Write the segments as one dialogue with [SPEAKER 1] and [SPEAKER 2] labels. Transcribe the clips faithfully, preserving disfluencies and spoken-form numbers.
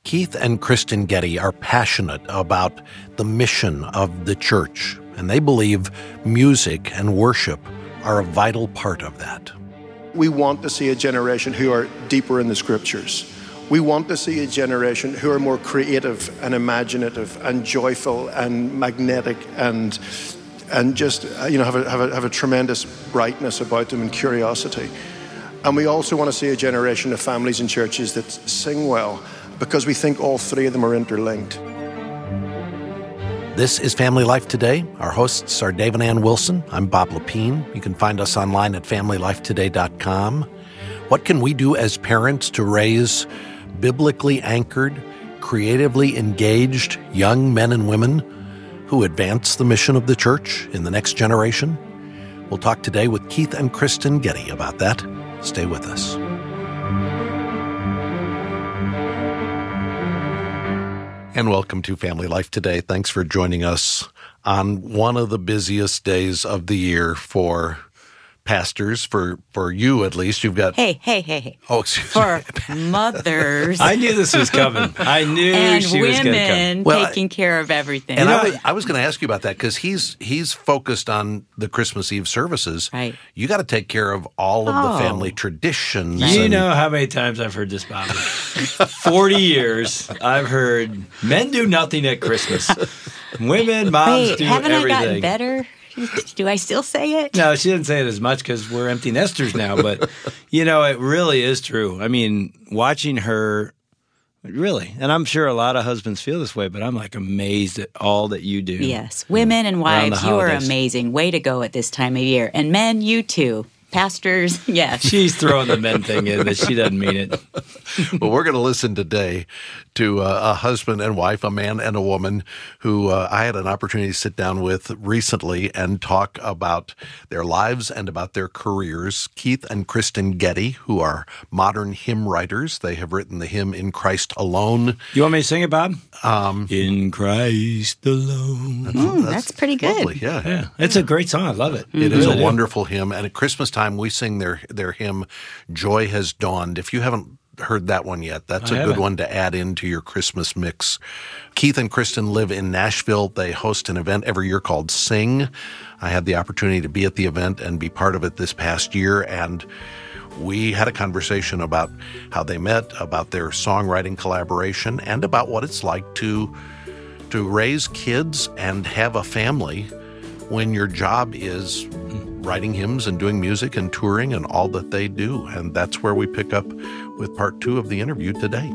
[SPEAKER 1] Keith and Kristen Getty are passionate about the mission of the church, and they believe music and worship are a vital part of that.
[SPEAKER 2] We want to see a generation who are deeper in the scriptures. We want to see a generation who are more creative and imaginative and joyful and magnetic and and just you know have a, have a, have a tremendous brightness about them and curiosity. And we also want to see a generation of families and churches that sing well, because we think all three of them are interlinked.
[SPEAKER 1] This is Family Life Today. Our hosts are Dave and Ann Wilson. I'm Bob Lepine. You can find us online at family life today dot com. What can we do as parents to raise biblically anchored, creatively engaged young men and women who advance the mission of the church in the next generation? We'll talk today with Keith and Kristen Getty about that. Stay with us. And welcome to Family Life Today. Thanks for joining us on one of the busiest days of the year for pastors, for, for you at least. You've got...
[SPEAKER 3] Hey, hey, hey, hey.
[SPEAKER 1] Oh, excuse
[SPEAKER 3] for
[SPEAKER 1] me.
[SPEAKER 3] mothers.
[SPEAKER 4] I knew this was coming. I knew
[SPEAKER 3] and
[SPEAKER 4] she was going to come.
[SPEAKER 3] women
[SPEAKER 1] Well,
[SPEAKER 3] taking care of everything.
[SPEAKER 1] And
[SPEAKER 4] You know,
[SPEAKER 1] I was, I was going to ask you about that because he's he's focused on the Christmas Eve services.
[SPEAKER 3] Right.
[SPEAKER 1] You got to take care of all of
[SPEAKER 3] Oh.
[SPEAKER 1] the family traditions.
[SPEAKER 4] You
[SPEAKER 1] and-
[SPEAKER 4] know how many times I've heard this, Bobby? forty years I've heard men do nothing at Christmas. Women, moms
[SPEAKER 3] Wait,
[SPEAKER 4] do
[SPEAKER 3] haven't
[SPEAKER 4] everything.
[SPEAKER 3] I gotten better? Do I still say it?
[SPEAKER 4] No, she didn't say it as much because we're empty nesters now. But, you know, it really is true. I mean, watching her, really, and I'm sure a lot of husbands feel this way, but I'm like amazed at all that you do.
[SPEAKER 3] Yes. Women and
[SPEAKER 4] Around the
[SPEAKER 3] wives, you are
[SPEAKER 4] holidays.
[SPEAKER 3] amazing. Way to go at this time of year. And men, you too. Pastors, yes.
[SPEAKER 4] She's throwing the men thing in, but she doesn't mean it.
[SPEAKER 1] Well, we're going to listen today to uh, a husband and wife, a man and a woman, who uh, I had an opportunity to sit down with recently and talk about their lives and about their careers. Keith and Kristen Getty, who are modern hymn writers. They have written the hymn In Christ Alone.
[SPEAKER 4] You want me to sing it, Bob?
[SPEAKER 1] Um,
[SPEAKER 4] In Christ alone.
[SPEAKER 3] Mm, that's pretty good.
[SPEAKER 1] Lovely, yeah.
[SPEAKER 4] Yeah, it's a great song. I love it.
[SPEAKER 1] It is
[SPEAKER 4] Really
[SPEAKER 1] a
[SPEAKER 4] do.
[SPEAKER 1] wonderful hymn, and at Christmas time we sing their their hymn, Joy Has Dawned. If you haven't heard that one yet, that's
[SPEAKER 4] I
[SPEAKER 1] a good
[SPEAKER 4] haven't.
[SPEAKER 1] one to add into your Christmas mix. Keith and Kristen live in Nashville. They host an event every year called Sing. I had the opportunity to be at the event and be part of it this past year, and we had a conversation about how they met, about their songwriting collaboration, and about what it's like to to raise kids and have a family when your job is writing hymns and doing music and touring and all that they do. And that's where we pick up with part two of the interview today.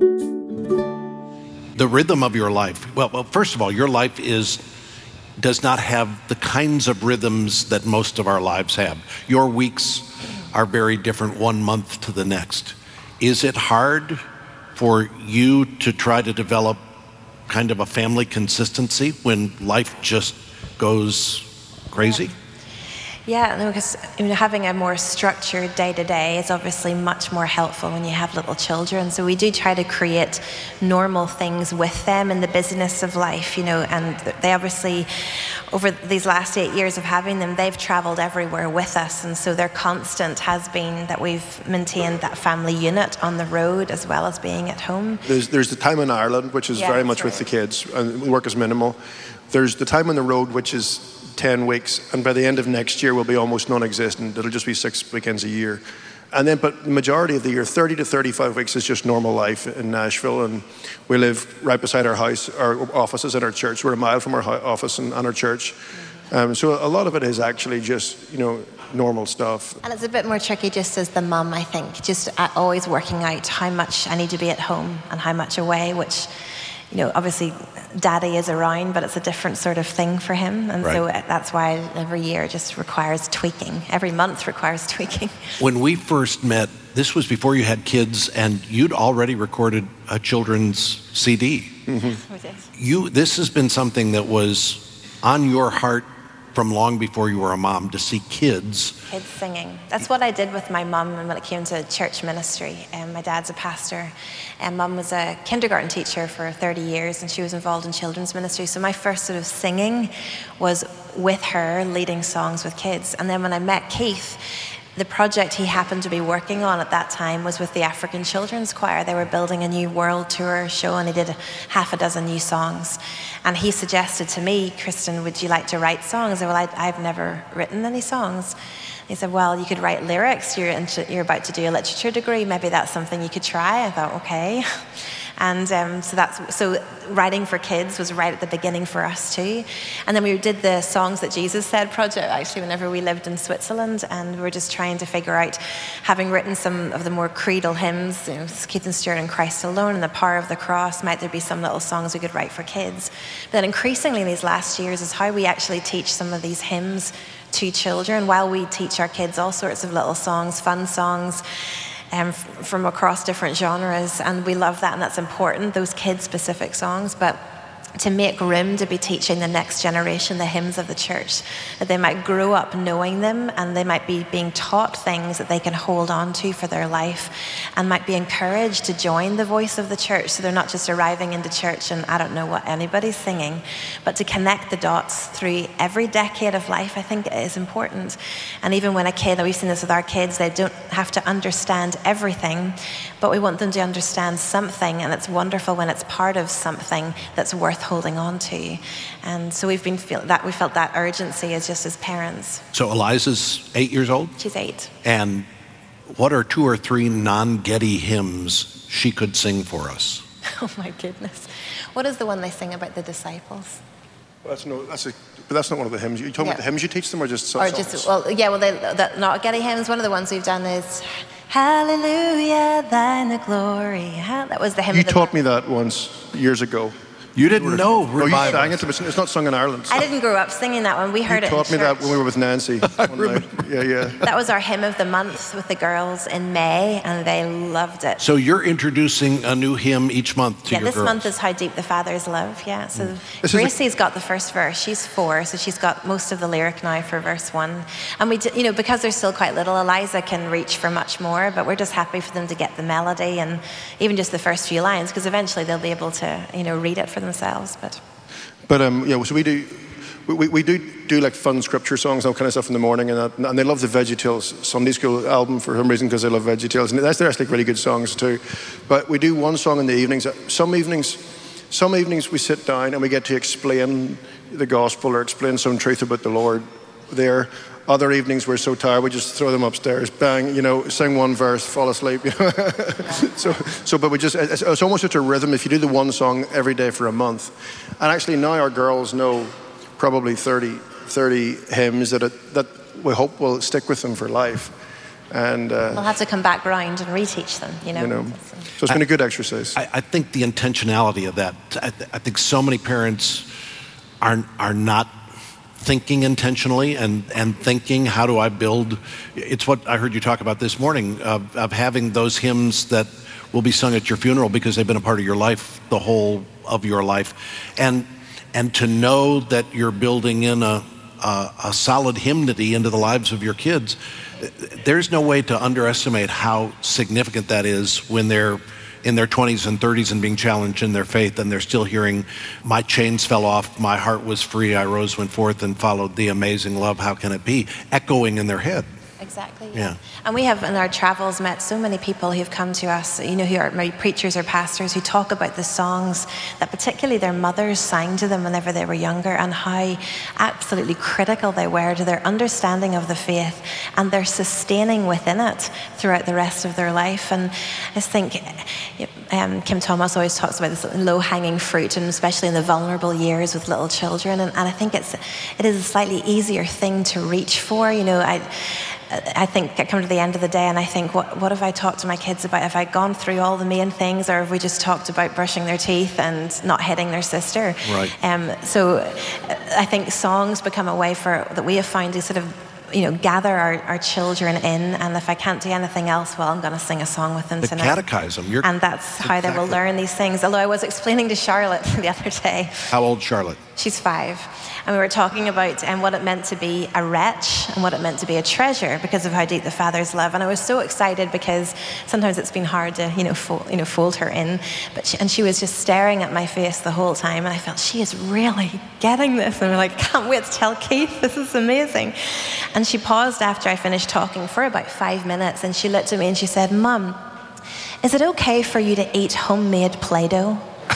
[SPEAKER 1] The rhythm of your life. Well, well, first of all, your life is does not have the kinds of rhythms that most of our lives have. Your weeks are very different one month to the next. Is it hard for you to try to develop kind of a family consistency when life just goes crazy?
[SPEAKER 5] Yeah, no, because you know, having a more structured day-to-day is obviously much more helpful when you have little children. So we do try to create normal things with them in the busyness of life, you know, and they obviously, over these last eight years of having them, they've traveled everywhere with us. And so their constant has been that we've maintained that family unit on the road as well as being at home.
[SPEAKER 2] There's, there's the time in Ireland, which is
[SPEAKER 5] Yeah,
[SPEAKER 2] very
[SPEAKER 5] that's
[SPEAKER 2] much with
[SPEAKER 5] right.
[SPEAKER 2] the kids, and the work is minimal. There's the time on the road, which is ten weeks, and by the end of next year will be almost non-existent. It'll just be six weekends a year. And then, but the majority of the year, thirty to thirty-five weeks is just normal life in Nashville, and we live right beside our house. Our office is in our church. We're a mile from our ho- office and, and our church. Um, so a lot of it is actually just, you know, normal stuff.
[SPEAKER 5] And it's a bit more tricky just as the mum, I think, just at always working out how much I need to be at home and how much away, which, you know, obviously daddy is around, but it's a different sort of thing for him. And
[SPEAKER 1] Right.
[SPEAKER 5] so that's why every year just requires tweaking. Every month requires tweaking.
[SPEAKER 1] When we first met, this was before you had kids, and you'd already recorded a children's C D. You, this has been something that was on your heart from long before you were a mom, to see kids.
[SPEAKER 5] Kids singing. That's what I did with my mum when it came to church ministry. Um, my dad's a pastor, and mum was a kindergarten teacher for thirty years, and she was involved in children's ministry. So my first sort of singing was with her, leading songs with kids. And then when I met Keith, the project he happened to be working on at that time was with the African Children's Choir. They were building a new world tour show, and he did a half a dozen new songs. And he suggested to me, Kristen, would you like to write songs? I said, well, I, I've never written any songs. He said, well, you could write lyrics. You're, into, you're about to do a literature degree. Maybe that's something you could try. I thought, okay. And um, so that's so writing for kids was right at the beginning for us too. And then we did the Songs That Jesus Said project actually whenever we lived in Switzerland, and we were just trying to figure out, having written some of the more creedal hymns, you know, Keith and Stuart and Christ Alone and The Power of the Cross, might there be some little songs we could write for kids? But then increasingly these last years is how we actually teach some of these hymns to children, while we teach our kids all sorts of little songs, fun songs, Um, f- from across different genres, and we love that, and that's important, those kid-specific songs. But to make room to be teaching the next generation the hymns of the church, that they might grow up knowing them, and they might be being taught things that they can hold on to for their life, and might be encouraged to join the voice of the church, so they're not just arriving into church and I don't know what anybody's singing, but to connect the dots through every decade of life, I think is important. And even when a kid, and we've seen this with our kids, they don't have to understand everything, but we want them to understand something, and it's wonderful when it's part of something that's worth holding on to. And so we've been feel that we felt that urgency as just as parents.
[SPEAKER 1] So Eliza's eight years old?
[SPEAKER 5] She's eight.
[SPEAKER 1] And what are two or three non-Getty hymns she could sing for us?
[SPEAKER 5] Oh my goodness. What is the one they sing about the disciples?
[SPEAKER 2] Well, that's no, that's a, but that's not one of the hymns. You're talking
[SPEAKER 5] Yeah.
[SPEAKER 2] about the hymns you teach them, or just
[SPEAKER 5] Or
[SPEAKER 2] songs?
[SPEAKER 5] just, well, yeah, well, they, the, not Getty hymns. One of the ones we've done is Hallelujah, thine the glory. Ha- That was the hymn
[SPEAKER 2] You
[SPEAKER 5] of the
[SPEAKER 2] taught me that once years ago.
[SPEAKER 1] You didn't know
[SPEAKER 2] No, you
[SPEAKER 1] revival.
[SPEAKER 2] sang it, but it's not sung in Ireland.
[SPEAKER 5] I didn't grow up singing that one. We heard
[SPEAKER 2] You
[SPEAKER 5] it in
[SPEAKER 2] taught me that
[SPEAKER 5] church.
[SPEAKER 2] when we were with Nancy. one night. Yeah, yeah.
[SPEAKER 5] That was our hymn of the month with the girls in May, and they loved it.
[SPEAKER 1] So you're introducing a new hymn each month to
[SPEAKER 5] Yeah,
[SPEAKER 1] your
[SPEAKER 5] this
[SPEAKER 1] girls.
[SPEAKER 5] month is How Deep the Father's Love. Yeah, so
[SPEAKER 2] This is a-
[SPEAKER 5] Gracie's got the first verse. She's four, so she's got most of the lyric now for verse one. And we, d- you know, because they're still quite little, Eliza can reach for much more. But we're just happy for them to get the melody and even just the first few lines, because eventually they'll be able to, you know, read it for themselves. But
[SPEAKER 2] But um, yeah, so we do, we, we do do like fun scripture songs and all kind of stuff in the morning, and that, and they love the VeggieTales Sunday School album for some reason, because they love VeggieTales, and that's they're actually really good songs too. But we do one song in the evenings. Some evenings, some evenings we sit down and we get to explain the gospel or explain some truth about the Lord there. Other evenings we're so tired we just throw them upstairs, bang, you know, sing one verse, fall asleep. You know? so, so, but we just, it's, it's almost just a rhythm. If you do the one song every day for a month, and actually now our girls know probably thirty, thirty hymns that it, that we hope will stick with them for life, and uh,
[SPEAKER 5] we'll have to come back round and reteach them, you know.
[SPEAKER 2] you know, so it's been a good exercise.
[SPEAKER 1] I, I think the intentionality of that, I, th- I think so many parents are are not thinking intentionally and, and thinking, how do I build? It's what I heard you talk about this morning, of, of having those hymns that will be sung at your funeral because they've been a part of your life, the whole of your life. And and to know that you're building in a, a, a solid hymnody into the lives of your kids, there's no way to underestimate how significant that is when they're in their twenties and thirties and being challenged in their faith, and they're still hearing, my chains fell off, my heart was free, I rose, went forth and followed the amazing love, how can it be, echoing in their head.
[SPEAKER 5] Exactly. Yeah.
[SPEAKER 1] Yeah.
[SPEAKER 5] And we have in our travels met so many people who've come to us, you know, who are maybe preachers or pastors, who talk about the songs that particularly their mothers sang to them whenever they were younger, and how absolutely critical they were to their understanding of the faith and their sustaining within it throughout the rest of their life. And I just think um, Kim Thomas always talks about this low-hanging fruit, and especially in the vulnerable years with little children. And, and I think it's it is a slightly easier thing to reach for. You know, I. I think I come to the end of the day and I think, what, what have I talked to my kids about? Have I gone through all the main things, or have we just talked about brushing their teeth and not hitting their sister?
[SPEAKER 1] Right.
[SPEAKER 5] Um, so I think songs become a way for that we have found to sort of, you know, gather our, our children in, and if I can't do anything else, well, I'm going to sing a song with them
[SPEAKER 1] The
[SPEAKER 5] tonight.
[SPEAKER 1] catechize them. You're,
[SPEAKER 5] And that's how they will
[SPEAKER 1] Exactly.
[SPEAKER 5] learn these things. Although I was explaining to Charlotte the other day,
[SPEAKER 1] How old, Charlotte?
[SPEAKER 5] she's five. And we were talking about um, what it meant to be a wretch and what it meant to be a treasure because of how deep the Father's love. And I was so excited because sometimes it's been hard to, you know, fold, you know, fold her in. But she, and she was just staring at my face the whole time. And I felt, she is really getting this. And we're like, can't wait to tell Keith. This is amazing. And And she paused after I finished talking for about five minutes, and she looked at me and she said, "Mum, is it okay for you to eat homemade Play-Doh?"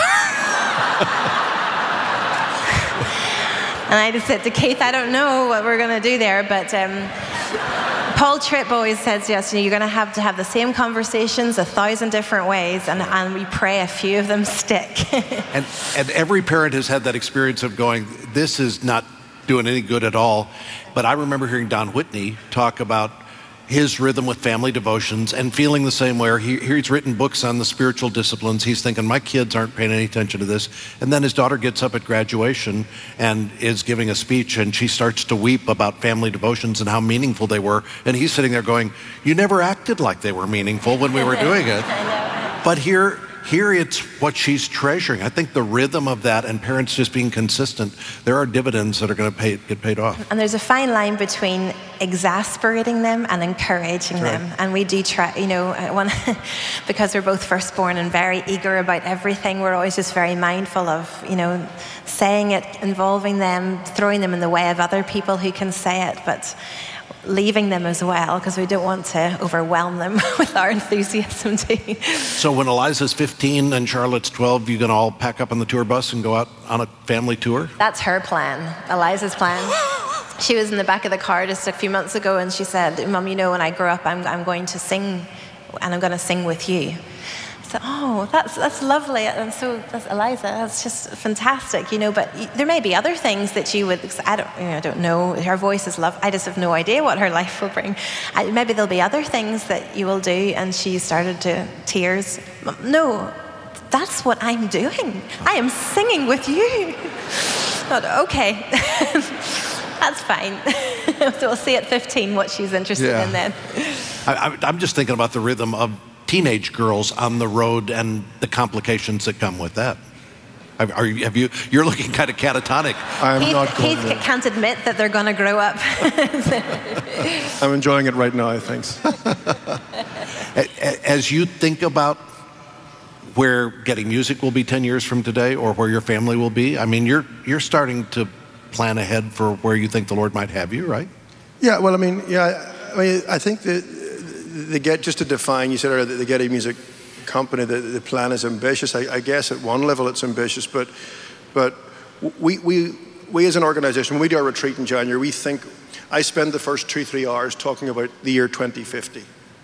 [SPEAKER 5] And I just said to Keith, "I don't know what we're going to do there, but um, Paul Tripp always says to us, you know, you're going to have to have the same conversations a thousand different ways, and, and we pray a few of them stick."
[SPEAKER 1] and, and every parent has had that experience of going, this is not doing any good at all. But I remember hearing Don Whitney talk about his rhythm with family devotions and feeling the same way. He, he's written books on the spiritual disciplines. He's thinking, my kids aren't paying any attention to this. And then his daughter gets up at graduation and is giving a speech, and she starts to weep about family devotions and how meaningful they were. And he's sitting there going, you never acted like they were meaningful when we were doing it.
[SPEAKER 5] I know.
[SPEAKER 1] But here, here it's what she's treasuring. I think the rhythm of that and parents just being consistent, there are dividends that are going to pay, get paid off.
[SPEAKER 5] And there's a fine line between exasperating them and encouraging
[SPEAKER 1] Right.
[SPEAKER 5] them. And we do try, you know, uh, one, because we're both firstborn and very eager about everything, we're always just very mindful of, you know, saying it, involving them, throwing them in the way of other people who can say it, but leaving them as well, because we don't want to overwhelm them with our enthusiasm too.
[SPEAKER 1] So when Eliza's fifteen and Charlotte's twelve, you going to all pack up on the tour bus and go out on a family tour?
[SPEAKER 5] That's her plan, Eliza's plan. She was in the back of the car just a few months ago, and she said, "Mum, you know, when I grow up, I'm, I'm going to sing, and I'm going to sing with you." I said, "Oh, that's that's lovely." And so that's Eliza. That's just fantastic, you know. But there may be other things that you would. I don't, you know, I don't know. Her voice is love. I just have no idea what her life will bring. I, maybe there'll be other things that you will do. And she started to tears. "No, that's what I'm doing. I am singing with you." I thought, okay, that's fine. So we'll see at fifteen what she's interested
[SPEAKER 1] Yeah.
[SPEAKER 5] in then.
[SPEAKER 1] I, I, I'm just thinking about the rhythm of teenage girls on the road and the complications that come with that. Are, are you, have you, you're looking kind of catatonic.
[SPEAKER 2] I'm
[SPEAKER 5] Keith,
[SPEAKER 2] not going
[SPEAKER 5] Keith
[SPEAKER 2] there.
[SPEAKER 5] can't admit that they're going to grow up.
[SPEAKER 2] I'm enjoying it right now, thanks.
[SPEAKER 1] A- a- As you think about where Getting Music will be ten years from today, or where your family will be, I mean, you're you're starting to plan ahead for where you think the Lord might have you, right?
[SPEAKER 2] Yeah, well, I mean, yeah, I mean, I think that the get just to define, you said earlier that the Getty Music Company, the, the plan is ambitious. I, I guess at one level it's ambitious, but but we we we as an organization, when we do our retreat in January, we think I spend the first two three hours talking about the year twenty fifty,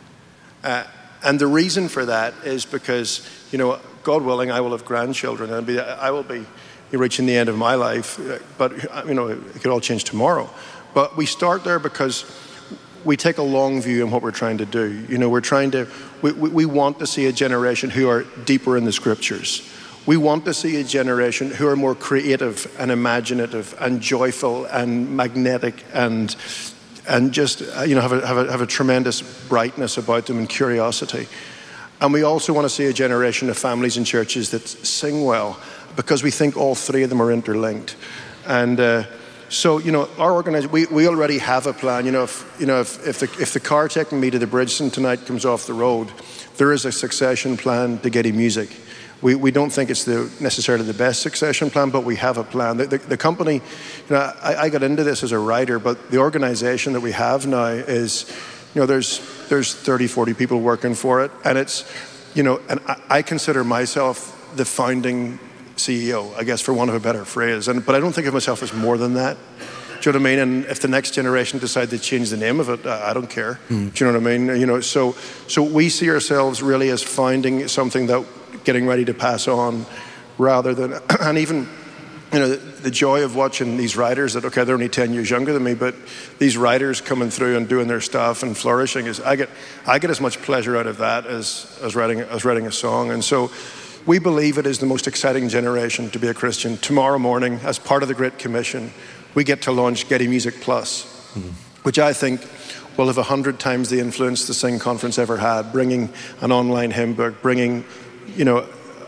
[SPEAKER 2] uh, and the reason for that is because, you know, God willing, I will have grandchildren, and be, I will be reaching the end of my life, but you know, it could all change tomorrow. But we start there because we take a long view in what we're trying to do. You know, we're trying to, we, we, we want to see a generation who are deeper in the scriptures. We want to see a generation who are more creative and imaginative and joyful and magnetic and and just, you know, have a, have a, have a tremendous brightness about them and curiosity. And we also want to see a generation of families and churches that sing well, because we think all three of them are interlinked. And uh, so, you know, our organization, we, we already have a plan. You know, if you know if, if the if the car taking me to the Bridgeton tonight comes off the road, there is a succession plan to Getty Music. We we don't think it's the necessarily the best succession plan, but we have a plan. The, the, the company, you know, I, I got into this as a writer, but the organization that we have now is, you know, there's there's thirty, forty people working for it, and it's, you know, and I, I consider myself the founding C E O, I guess, for want of a better phrase. And but I don't think of myself as more than that. Do you know what I mean? And if the next generation decide to change the name of it, I don't care. Mm. Do you know what I mean? You know, so so we see ourselves really as founding something that getting ready to pass on, rather than, and even, you know, the, the joy of watching these writers that, okay, they're only ten years younger than me, but these writers coming through and doing their stuff and flourishing, is I get I get as much pleasure out of that as as writing as writing a song. And so we believe it is the most exciting generation to be a Christian. Tomorrow morning, as part of the Great Commission, we get to launch Getty Music Plus, mm-hmm. which I think will have a hundred times the influence the Sing Conference ever had, bringing an online hymn book, bringing, you know,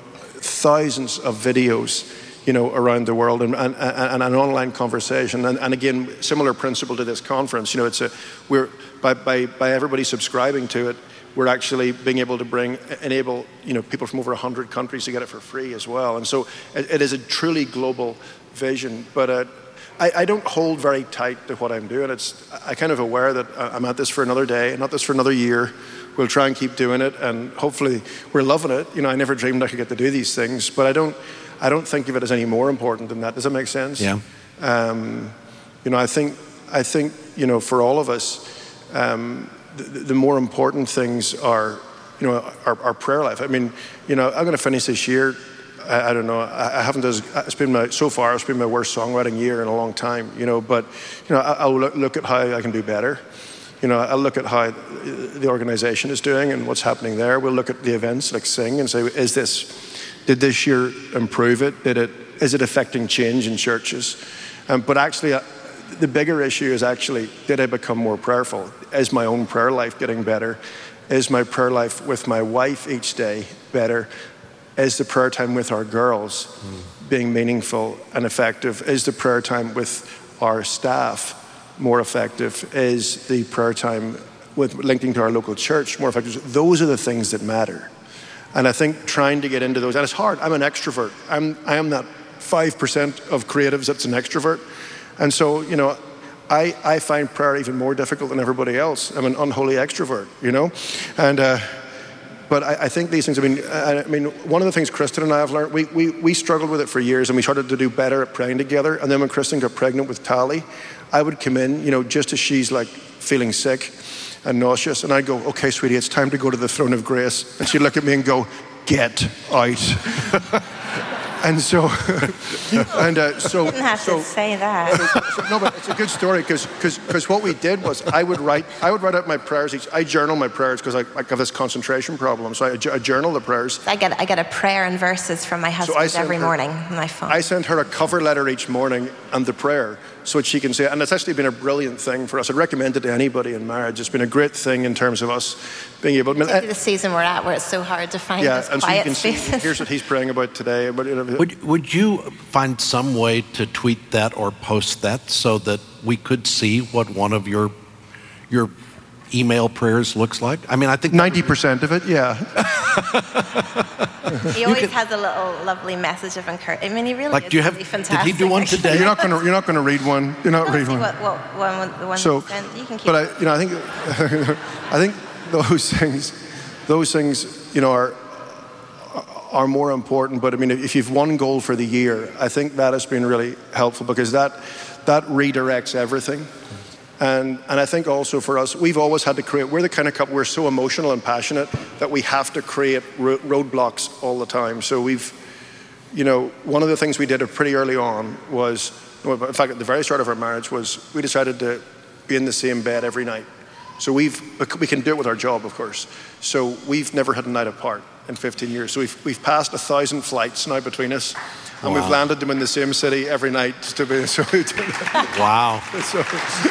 [SPEAKER 2] thousands of videos, you know, around the world, and, and, and an online conversation. And, and again, similar principle to this conference. You know, it's a we're by by by everybody subscribing to it, we're actually being able to bring, enable, you know, people from over one hundred countries to get it for free as well. And so it, it is a truly global vision. But uh, I, I don't hold very tight to what I'm doing. It's I kind of aware that I'm at this for another day, not this for another year. We'll try and keep doing it, and hopefully we're loving it. You know, I never dreamed I could get to do these things, but I don't. I don't think of it as any more important than that. Does that make sense?
[SPEAKER 1] Yeah.
[SPEAKER 2] Um, you know, I think I think you know for all of us, um, the, the more important things are you know our, our prayer life. I mean, you know, I'm going to finish this year. I, I don't know. I, I haven't. As, it's been my so far. It's been my worst songwriting year in a long time. You know, but you know, I, I'll look, look at how I can do better. You know, I'll look at how the organization is doing and what's happening there. We'll look at the events like Sing and say, is this, did this year improve it? Did it, is it affecting change in churches? Um, but actually, uh, the bigger issue is actually, did I become more prayerful? Is my own prayer life getting better? Is my prayer life with my wife each day better? Is the prayer time with our girls mm. being meaningful and effective? Is the prayer time with our staff more effective? Is the prayer time with linking to our local church more effective? Those are the things that matter. And I think trying to get into those, and it's hard. I'm an extrovert. I'm, I am that five percent of creatives that's an extrovert. And so, you know, I, I find prayer even more difficult than everybody else. I'm an unholy extrovert, you know? And, uh, but I, I think these things, I mean, I, I mean, one of the things Kristen and I have learned, we, we, we struggled with it for years, and we started to do better at praying together. And then when Kristen got pregnant with Tally, I would come in, you know, just as she's like feeling sick and nauseous, and I'd go, okay, sweetie, it's time to go to the throne of grace. And she'd look at me and go, get out. And so, and uh, so,
[SPEAKER 5] you didn't have
[SPEAKER 2] so,
[SPEAKER 5] to say that.
[SPEAKER 2] So, no, but it's a good story because because what we did was I would write I would write out my prayers. Each, I journal my prayers because I, I have this concentration problem. So I, I journal the prayers.
[SPEAKER 5] I get I get a prayer and verses from my husband so every her, morning on my phone.
[SPEAKER 2] I send her a cover letter each morning and the prayer so that she can say. And it's actually been a brilliant thing for us. I'd recommend it to anybody in marriage. It's been a great thing in terms of us being able.
[SPEAKER 5] to... the season we're at, where it's so hard to find
[SPEAKER 2] yeah,
[SPEAKER 5] those
[SPEAKER 2] and
[SPEAKER 5] quiet
[SPEAKER 2] so you can
[SPEAKER 5] spaces.
[SPEAKER 2] See, here's what he's praying about today. But, you know,
[SPEAKER 1] Would would you find some way to tweet that or post that so that we could see what one of your your email prayers looks like? I mean, I think
[SPEAKER 2] ninety percent of it, yeah.
[SPEAKER 5] He always has a little lovely message of encouragement. I mean, he really
[SPEAKER 1] like,
[SPEAKER 5] is
[SPEAKER 1] do you have,
[SPEAKER 5] really fantastic.
[SPEAKER 1] Did he do one today?
[SPEAKER 2] You're not going to you're not going to read one. You're not reading one.
[SPEAKER 5] What, what, one, the one
[SPEAKER 2] so,
[SPEAKER 5] sent, you can keep.
[SPEAKER 2] But I, you know, I think I think those things, those things, you know, are. are more important. But I mean, if you've one goal for the year, I think that has been really helpful because that that redirects everything. And and I think also for us, we've always had to create, we're the kind of couple, we're so emotional and passionate that we have to create ro- roadblocks all the time. So we've, you know, one of the things we did pretty early on was, in fact, at the very start of our marriage was we decided to be in the same bed every night. So we've, we can do it with our job, of course. So we've never had a night apart in fifteen years. So we've we've passed a thousand flights now between us, and wow. we've landed them in the same city every night to be. So
[SPEAKER 1] wow.
[SPEAKER 2] So,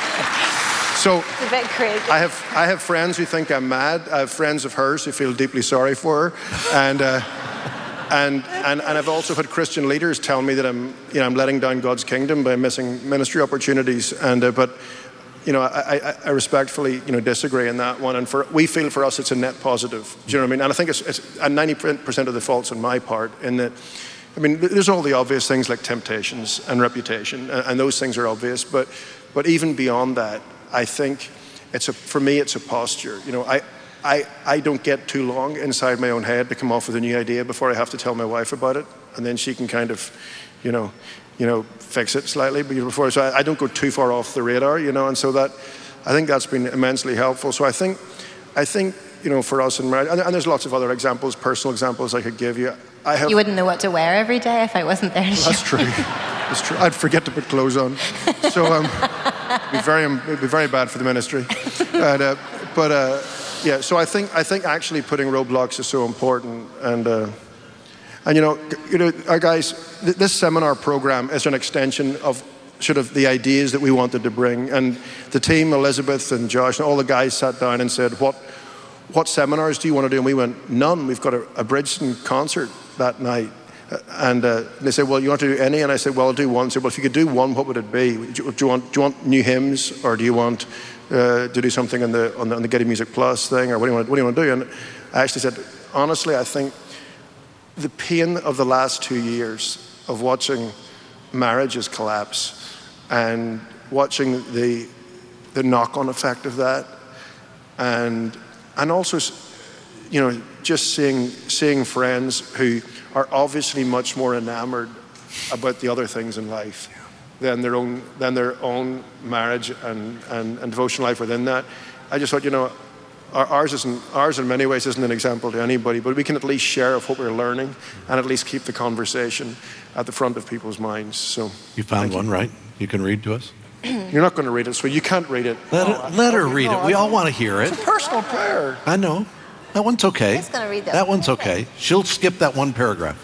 [SPEAKER 2] so
[SPEAKER 5] it's a bit crazy.
[SPEAKER 2] I have I have friends who think I'm mad. I have friends of hers who feel deeply sorry for her, and. Uh, And, and and I've also had Christian leaders tell me that I'm you know I'm letting down God's kingdom by missing ministry opportunities. And uh, but you know I, I, I respectfully you know disagree in that one. And for we feel for us it's a net positive. Do you know what I mean? And I think it's it's and ninety percent of the fault's on my part in that. I mean, there's all the obvious things like temptations and reputation, and, and those things are obvious. But but even beyond that, I think it's a for me it's a posture. You know I. I, I don't get too long inside my own head to come off with a new idea before I have to tell my wife about it, and then she can kind of, you know, you know, fix it slightly. But before, so I, I don't go too far off the radar, you know, and so that, I think that's been immensely helpful. So I think, I think, you know, for us in marriage, and, and there's lots of other exampple, personal examples I could give you. I have.
[SPEAKER 5] You wouldn't know what to wear every day if I wasn't there. To
[SPEAKER 2] well, that's true. That's true. I'd forget to put clothes on. So um, it'd be very, it'd be very bad for the ministry. And, uh, but. Uh, Yeah, so I think I think actually putting roadblocks is so important, and uh, and you know you know our guys, th- this seminar program is an extension of sort of the ideas that we wanted to bring, and the team, Elizabeth and Josh, and all the guys sat down and said, what what seminars do you want to do? And we went, none. We've got a, a Bridgeton concert that night, and uh, they said, well, you want to do any? And I said, well, I'll do one. They said, well, if you could do one, what would it be? Do you, do you want do you want new hymns, or do you want Uh, to do something on the, on the on the Getty Music Plus thing, or what do you want? What do you want to do? And I actually said, honestly, I think the pain of the last two years of watching marriages collapse and watching the the knock-on effect of that, and and also, you know, just seeing seeing friends who are obviously much more enamored about the other things in life than their own than their own marriage and, and, and devotional life within that. I just thought, you know, our, ours isn't ours in many ways isn't an example to anybody, but we can at least share of what we're learning and at least keep the conversation at the front of people's minds. So
[SPEAKER 1] you found one,
[SPEAKER 2] you.
[SPEAKER 1] right? You can read to us.
[SPEAKER 2] You're not going to read it, so you can't read it.
[SPEAKER 1] Let,
[SPEAKER 2] oh,
[SPEAKER 1] it, let her read
[SPEAKER 2] no,
[SPEAKER 1] it. We
[SPEAKER 2] I,
[SPEAKER 1] all want to hear it.
[SPEAKER 2] It's a personal prayer.
[SPEAKER 1] I know. That one's okay.
[SPEAKER 5] She's going to read that.
[SPEAKER 1] That one's okay. She'll skip that one paragraph.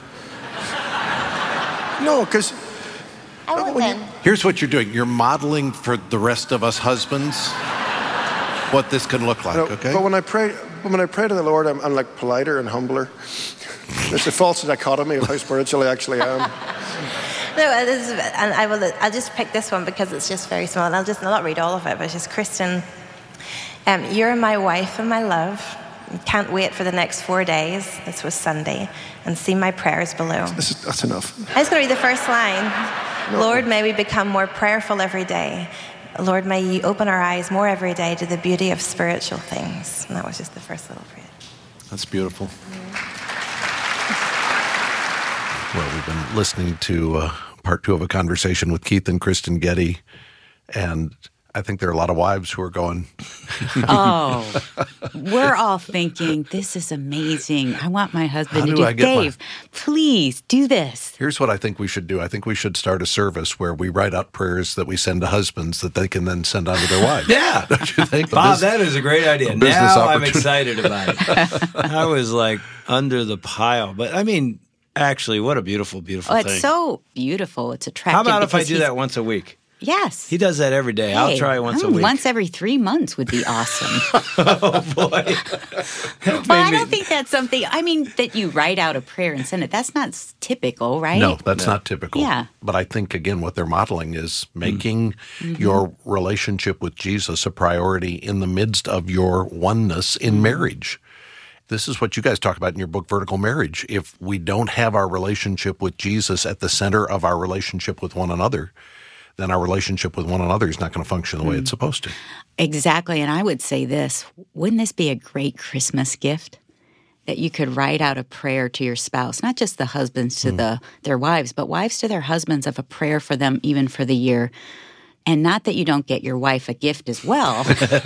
[SPEAKER 2] No, because
[SPEAKER 5] I won't then.
[SPEAKER 1] Here's what you're doing. You're modeling for the rest of us husbands what this can look like,
[SPEAKER 2] no,
[SPEAKER 1] okay?
[SPEAKER 2] But when I pray, when I pray to the Lord, I'm, I'm like politer and humbler. There's a false dichotomy of how spiritual I actually am.
[SPEAKER 5] No, this is, and I will. I'll just pick this one because it's just very small. And I'll just I'll not read all of it, but it's just Kristen. Um, you're my wife and my love. Can't wait for the next four days. This was Sunday, and see my prayers below.
[SPEAKER 2] This is, that's enough.
[SPEAKER 5] I was going to read the first line.
[SPEAKER 2] No.
[SPEAKER 5] Lord, may we become more prayerful every day. Lord, may you open our eyes more every day to the beauty of spiritual things. And that was just the first little prayer.
[SPEAKER 1] That's beautiful. Well, we've been listening to uh, part two of a conversation with Keith and Kristen Getty, and I think there are a lot of wives who are going,
[SPEAKER 3] oh, we're all thinking, this is amazing. I want my husband
[SPEAKER 1] How
[SPEAKER 3] to
[SPEAKER 1] do
[SPEAKER 3] do
[SPEAKER 1] I get
[SPEAKER 3] Dave,
[SPEAKER 1] my-
[SPEAKER 3] please do this.
[SPEAKER 1] here's what I think we should do. I think we should start a service where we write out prayers that we send to husbands that they can then send on to their wives.
[SPEAKER 4] Yeah.
[SPEAKER 1] Don't you think?
[SPEAKER 4] Bob,
[SPEAKER 1] Bus-
[SPEAKER 4] that is a great idea.
[SPEAKER 1] business
[SPEAKER 4] Now I'm
[SPEAKER 1] opportunity.
[SPEAKER 4] excited about it. I was like under the pile. But I mean, actually, what a beautiful, beautiful
[SPEAKER 3] Oh,
[SPEAKER 4] thing.
[SPEAKER 3] it's so beautiful. It's attractive.
[SPEAKER 4] How about if I
[SPEAKER 3] because
[SPEAKER 4] do
[SPEAKER 3] he's-
[SPEAKER 4] that once a week?
[SPEAKER 3] Yes.
[SPEAKER 4] He does that every day. I'll
[SPEAKER 3] Hey,
[SPEAKER 4] try once a
[SPEAKER 3] hmm,
[SPEAKER 4] week.
[SPEAKER 3] Once every three months would be awesome.
[SPEAKER 4] Oh, boy.
[SPEAKER 3] Well, I don't think that's something, I mean, that you write out a prayer and send it. That's not s- typical, right?
[SPEAKER 1] No, that's not typical.
[SPEAKER 3] Yeah.
[SPEAKER 1] But I think, again, what they're modeling is making
[SPEAKER 3] Mm-hmm.
[SPEAKER 1] your relationship with Jesus a priority in the midst of your oneness in
[SPEAKER 3] Mm-hmm.
[SPEAKER 1] marriage. This is what you guys talk about in your book, Vertical Marriage. If we don't have our relationship with Jesus at the center of our relationship with one another, then our relationship with one another is not going to function the way
[SPEAKER 3] Mm.
[SPEAKER 1] it's supposed to.
[SPEAKER 3] Exactly. And I would say this, wouldn't this be a great Christmas gift? That you could write out a prayer to your spouse, not just the husbands to the their wives, but wives to their husbands of a prayer for them even for the year. And not that you don't get your wife a gift as well.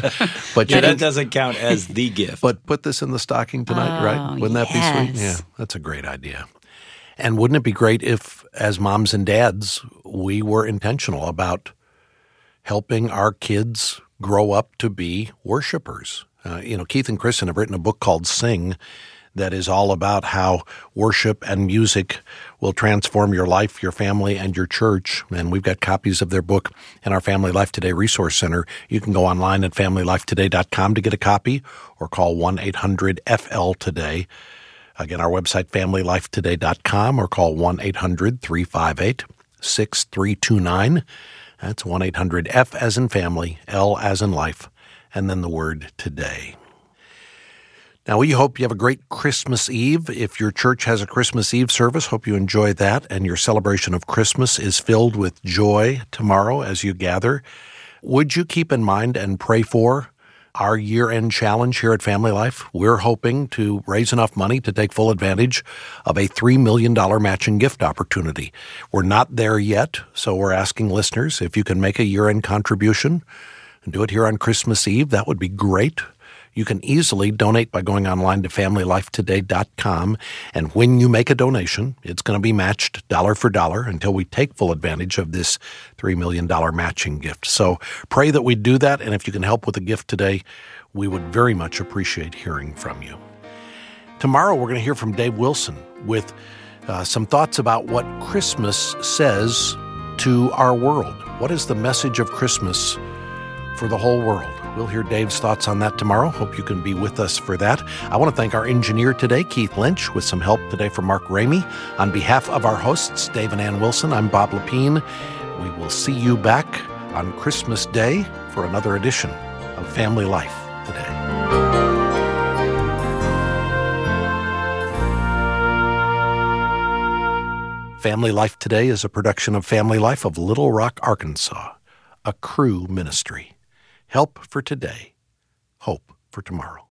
[SPEAKER 1] But
[SPEAKER 4] Yeah,
[SPEAKER 1] you
[SPEAKER 4] that
[SPEAKER 1] can,
[SPEAKER 4] doesn't count as the gift.
[SPEAKER 1] but put this in the stocking tonight,
[SPEAKER 3] Oh,
[SPEAKER 1] right? Wouldn't that be sweet?
[SPEAKER 3] yes.
[SPEAKER 1] Yeah, that's a great idea. And wouldn't it be great if, as moms and dads, we were intentional about helping our kids grow up to be worshipers? Uh, you know, Keith and Kristen have written a book called Sing that is all about how worship and music will transform your life, your family, and your church. And we've got copies of their book in our Family Life Today Resource Center. You can go online at family life today dot com to get a copy or call one eight hundred F L today. Again, our website, family life today dot com, or call one eight hundred three five eight six three two nine. That's one eight hundred F as in family, L as in life, and then the word today. Now, we hope you have a great Christmas Eve. If your church has a Christmas Eve service, hope you enjoy that, and your celebration of Christmas is filled with joy tomorrow as you gather. Would you keep in mind and pray for our year-end challenge here at Family Life? We're hoping to raise enough money to take full advantage of a three million dollars matching gift opportunity. We're not there yet, so we're asking listeners if you can make a year-end contribution and do it here on Christmas Eve. That would be great. You can easily donate by going online to family life today dot com, and when you make a donation, it's going to be matched dollar for dollar until we take full advantage of this three million dollars matching gift. So pray that we do that, and if you can help with a gift today, we would very much appreciate hearing from you. Tomorrow, we're going to hear from Dave Wilson with uh, some thoughts about what Christmas says to our world. What is the message of Christmas for the whole world? We'll hear Dave's thoughts on that tomorrow. Hope you can be with us for that. I want to thank our engineer today, Keith Lynch, with some help today from Mark Ramey. On behalf of our hosts, Dave and Ann Wilson, I'm Bob Lepine. We will see you back on Christmas Day for another edition of Family Life Today. Family Life Today is a production of Family Life of Little Rock, Arkansas, a Cru ministry. Help for today, hope for tomorrow.